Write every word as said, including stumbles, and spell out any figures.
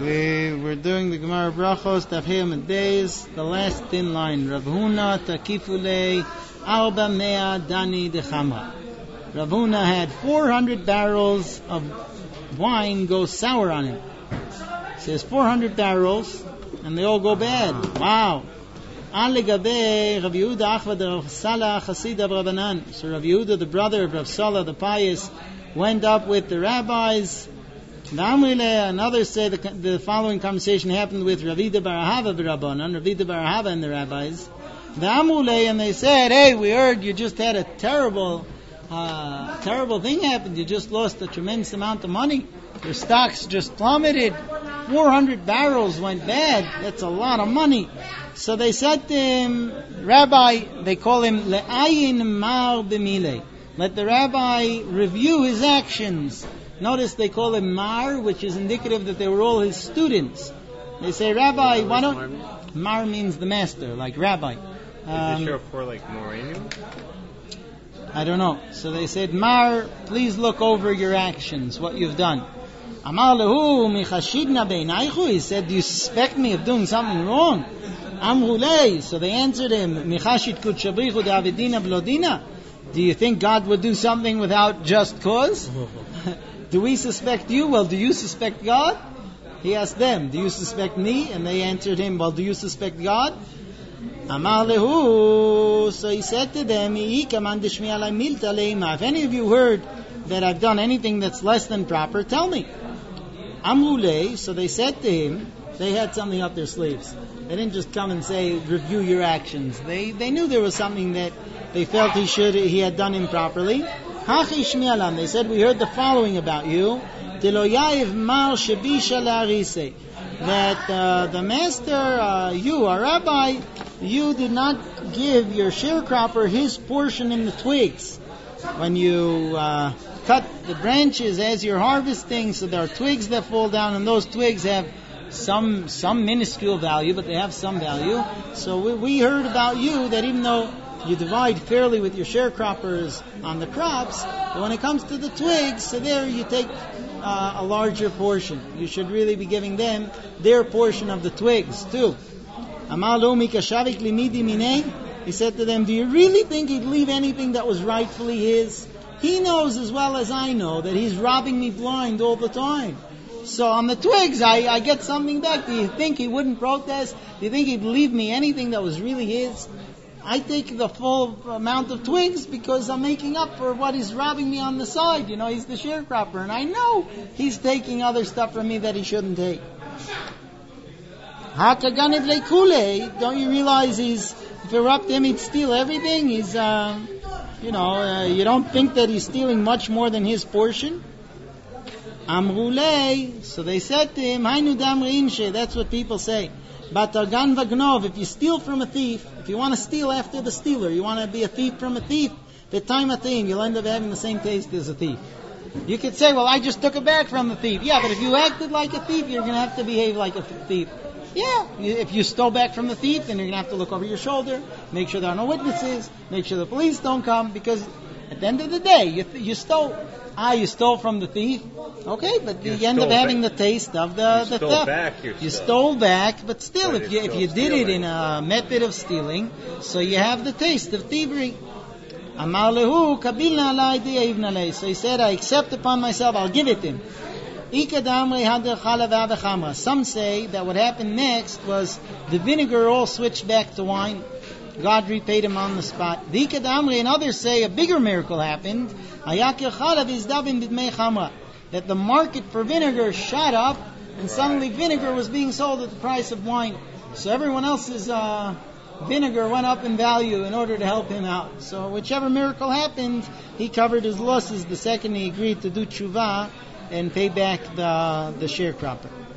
We were doing the Gemara Brachos, Tafhim and Days, the last thin line. Rav Huna Takifulei Arba Mea Dani de Chamra. Rav Huna had four hundred barrels of wine go sour on him. He says four hundred barrels, and they all go bad. Wow. An legabe Rav Yehuda Achvad Rav Salah Chasid of Rabbanan. So Rav Yehuda, the brother of Rav Salah, the pious, went up with the rabbis. And others say the, the following conversation happened with Ravida Bar Ahava B'Rabbanan, Ravida Bar Ahava and the rabbis. The Amule, and they said, hey, we heard you just had a terrible, uh, terrible thing happen. You just lost a tremendous amount of money. Your stocks just plummeted. four hundred barrels went bad. That's a lot of money. So they said to him, Rabbi, they call him Le'ayin Mar B'Mile. Let the rabbi review his actions. Notice they call him Mar, which is indicative that they were all his students. They say, Rabbi, why don't... Mar means the master, like rabbi. Um, Did they show for like Morenu? I don't know. So they said, Mar, please look over your actions, what you've done. Amar lehu michashidna beinaychu. He said, do you suspect me of doing something wrong? Amru lei. So they answered him, michashid kutshabrichu davidina blodina. Do you think God would do something without just cause? Do we suspect you? Well, do you suspect God? He asked them, do you suspect me? And they answered him, well, do you suspect God? Amar lehu. So he said to them, if any of you heard that I've done anything that's less than proper, tell me. Amru lei. So they said to him, they had something up their sleeves. They didn't just come and say, review your actions. They they knew there was something that they felt he should he had done improperly. They said, we heard the following about you. That uh, the master, uh, you, a rabbi, you did not give your sharecropper his portion in the twigs. When you uh, cut the branches as you're harvesting, so there are twigs that fall down, and those twigs have some some minuscule value, but they have some value. So we, we heard about you that even though you divide fairly with your sharecroppers on the crops, but when it comes to the twigs, so there you take uh, a larger portion. You should really be giving them their portion of the twigs too. He said to them, do you really think he'd leave anything that was rightfully his? He knows as well as I know that he's robbing me blind all the time. So on the twigs, I, I get something back. Do you think he wouldn't protest? Do you think he'd leave me anything that was really his? I take the full amount of twigs because I'm making up for what he's robbing me on the side. You know, he's the sharecropper, and I know he's taking other stuff from me that he shouldn't take. Don't you realize he's, if you're up to him, he'd steal everything? He's, uh, you know, uh, you don't think that he's stealing much more than his portion? Amrulei. So they said to him, Hainu damri imshe. That's what people say. Batargan vagnov. If you steal from a thief, if you want to steal after the stealer, you want to be a thief from a thief, the time a thief, you'll end up having the same taste as a thief. You could say, well, I just took it back from the thief. Yeah, but if you acted like a thief, you're going to have to behave like a thief. Yeah, if you stole back from the thief, then you're going to have to look over your shoulder, make sure there are no witnesses, make sure the police don't come, because at the end of the day, you, you stole. Ah, you stole from the thief. Okay, but you, you end up having back. the taste of the, you the stole theft. Back your you stuff. stole back, but still, but if you if you did stealing. it in a method of stealing, so you have the taste of thievery. Amar lehu kabilna alai di'ivnalei. So he said, I accept upon myself, I'll give it to him. Some say that what happened next was the vinegar all switched back to wine. God repaid him on the spot. And others say a bigger miracle happened. That the market for vinegar shot up, and suddenly vinegar was being sold at the price of wine. So everyone else's uh, vinegar went up in value in order to help him out. So whichever miracle happened, he covered his losses the second he agreed to do tshuva and pay back the the sharecropper.